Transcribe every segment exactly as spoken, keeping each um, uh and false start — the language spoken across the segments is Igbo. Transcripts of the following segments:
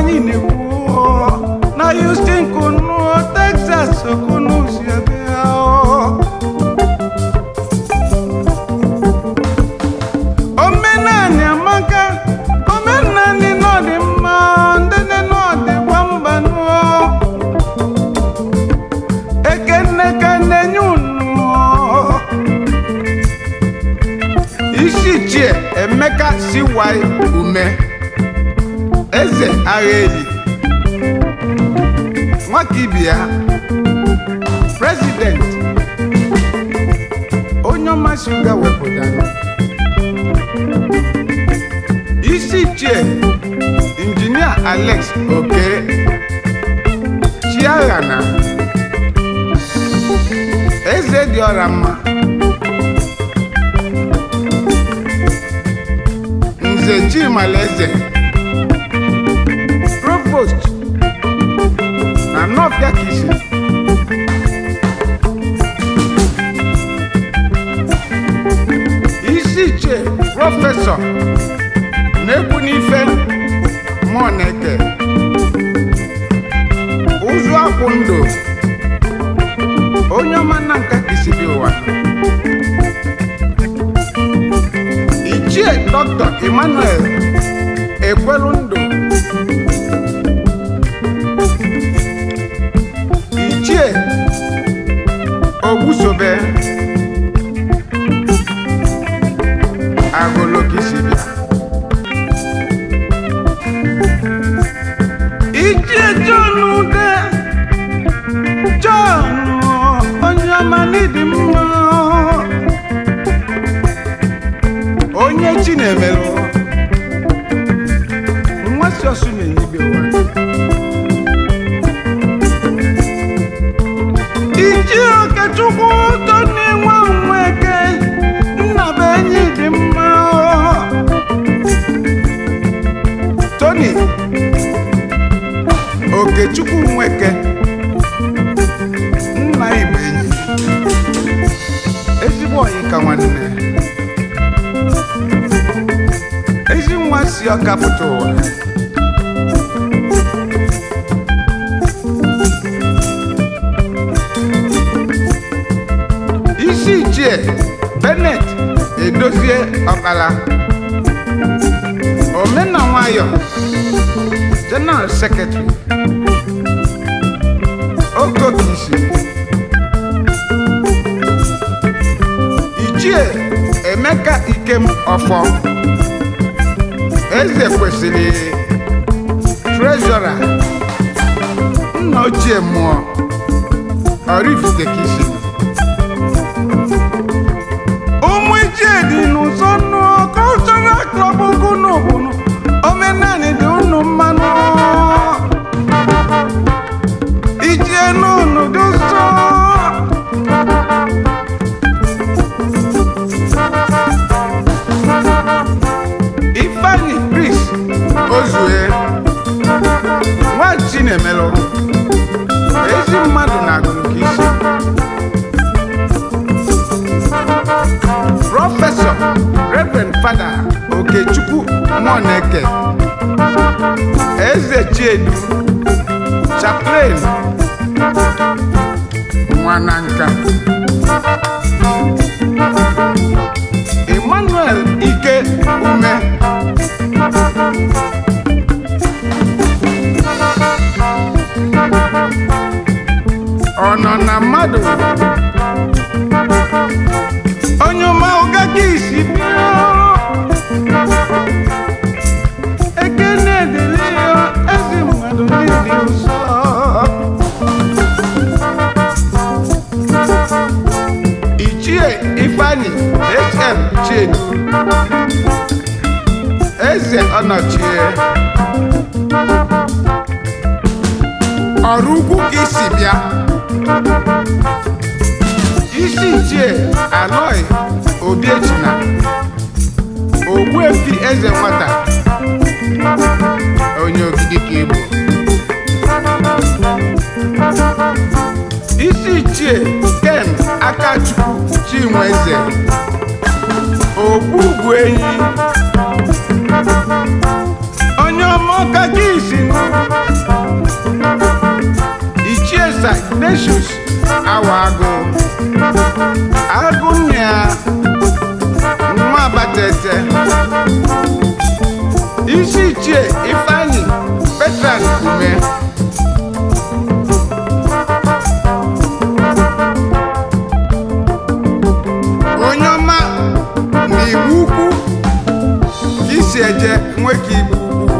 anyị na-ekwu na Houston kunu Texas kunu si abịa omenani amaka omenani n'ọdị mma ndene n'ọdị gbambanụ ekene kene nyunu isi chie Emeka Siwai Ume Eze Agheli Nwakibia President Onyoma Sugar wepụtara isi chie Engineer Alex Oke Chiaghana Eze Diorama Nze Chimaleze Provost na Nofia Kisi Isiche Professor Nebunife Moneke Uzu Akwundo Onyoma na nka Kisi biwa Ichie Doctor Emmanuel Ekwelundo Ichie Ogusobe Agolo Kisibia Ichie John Ude John Onyoma Nidimma Onye Chinemelo Nwasi Osume Nyibe wa Iji Okechukwu Tony Nwanweke nna be enyi dị mma Tony Okechukwu Nweke nna ibe enyi ezigbo onye ka nwanne ezi nwa si Ọka pụta ụwa isi ichie Bennett Edozie Ọkala Omena Nwayo General Secretary Okokisi Ichie Emeka Ikem Ọfọ Eze Kwesịrị Treasurer nna ochie mmụọ Oraifite Kisi ụmụ ichie dị n'ụzọ nnụ Cultural Club ugunu bunu omenani dị unu mmanụ ichie n'unu dị ụzọ Ifeanyi Chris Ozue Nwa Chinemelo ezi mmadụ na-agụrụ ka isi Professor Reverend Father Okechukwu Moneke Eze Chiedu Chaplain Nwananka Emmanuel Ike Ume Ọnọ na mmadụ Onyoma Ụga Kisi bịa Ekene dịrị ya ezi mmadụ ndị ụzọ Ichie Ifeanyi H M Chiedu Eze Ọnọchie Ọrụ ugwu Kisi bịa isi ichie Aloy Obiechina Ogbuefi Eze Nwata onye Ogidi ka Igbo isi ichie Ken Akachukwu Chinweze Ogbubuenyi onye ọma Ọka Kisi Ignatius Awago Agunya Nwa Batete Isi Ichie Ifeanyi Petran Ume Onyoma n'Igbo Ukwu Isi Eje Nweke Igbo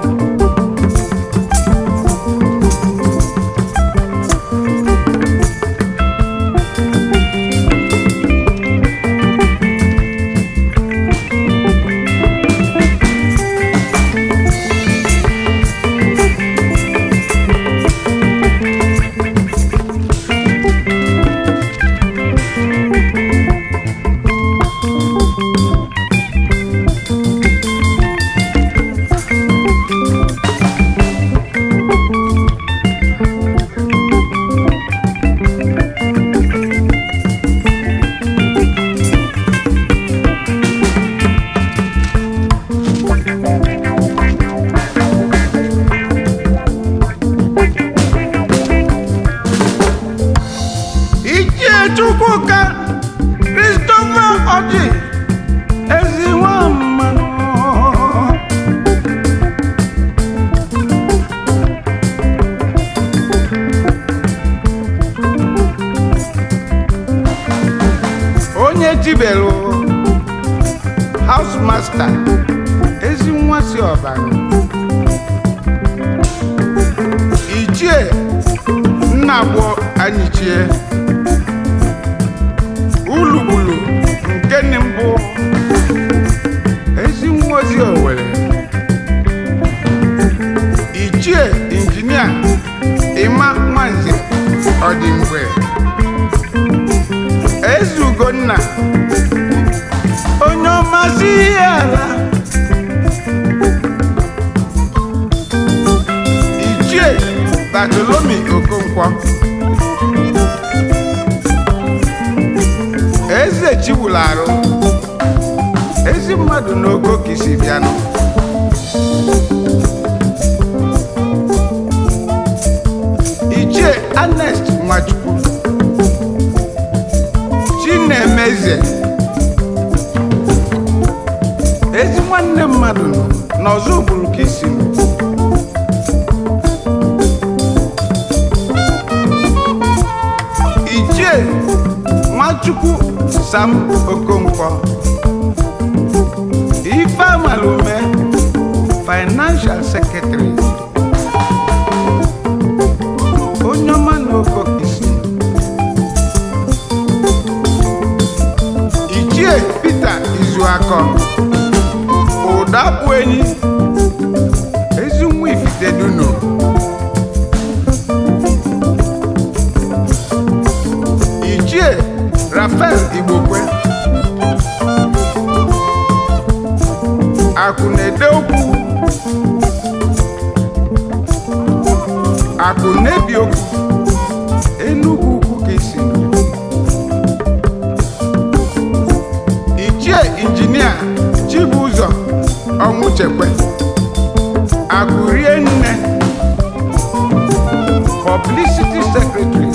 Chukwuka Christopher Oji Eziwa Mmanụ Onye Tibelu House Master Ezinwa si Ọbara Ichie Nnagbo Anyichie Ulubulu nke ni mbụ ezi nwozi Owere Ichie Injinia Ịma Nwanze Ọdịmgbe Ezugonna onye ọmasị ala Ichie Bartolomi Okonkwo Eze Chiwularụ ezi mmadụ n'ogo kisi bịanụ Ichie Ernest Nwachukwu Chinemeze ezi nwanne mmadụ n'ọzọ bụrụ kisi Ichie Nwachukwu Sam Okonkwo Ifeamalume Financial Secretary Onyoma n'Oko Kisi Ichie Peter Izuako Ụdapụ Enyi Ezinwa Ifiteduno Ichie Rafael Igbokwe Akụnede Okwu Akụnebi Okwu Enugu Ukwu Kisi Ichie Injinia Chibụzọ Ọnwụchekwe Akụrie Nne Publicity Secretary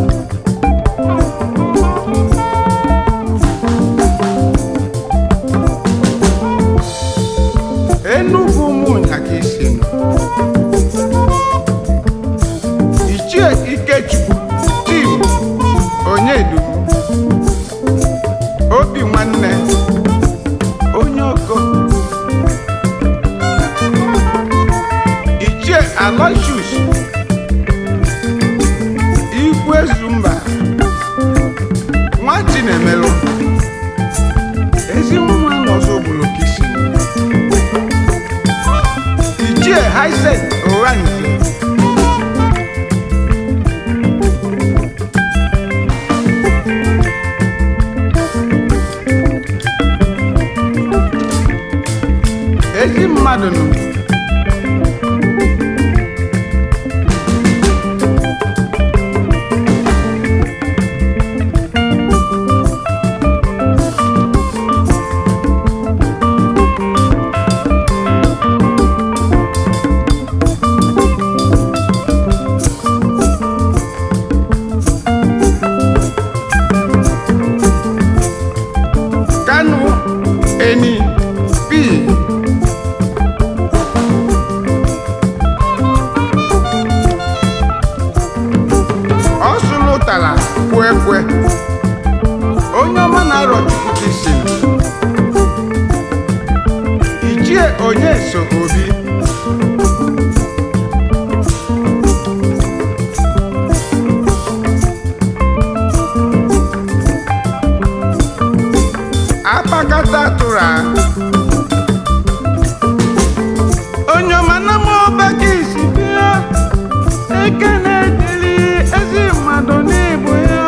Enugu Ụmụnya Kisi Ichie Ikechukwu Tim Onyedu Obi Nwanne Onye Oko Ichie Aloysius Igwe Zumba Nwa Chinemelu ezi nwa n'ọzọ bụrụ Kisi Ichie Hyacint Oranze ezi mmadụ nọ onye so obi akpakata tụrụ onye ọma na m ọba ka isi bịa ekene dịrị ezi mmadụ n'Igbo ya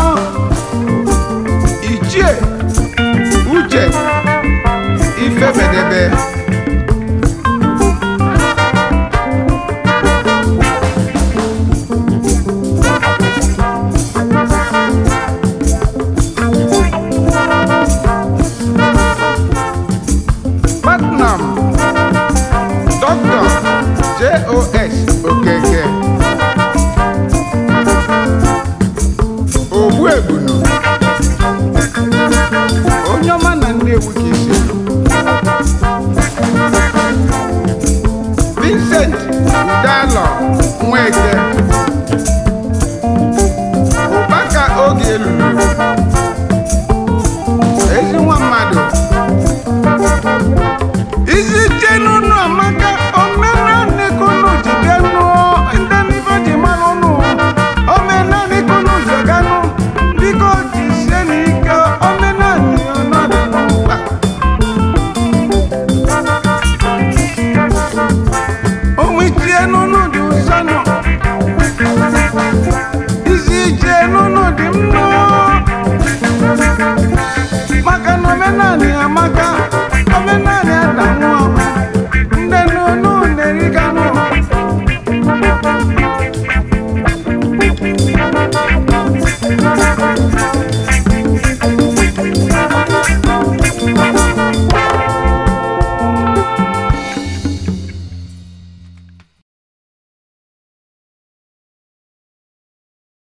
Ichie Uche Ifebedebe Patnam Doctor J O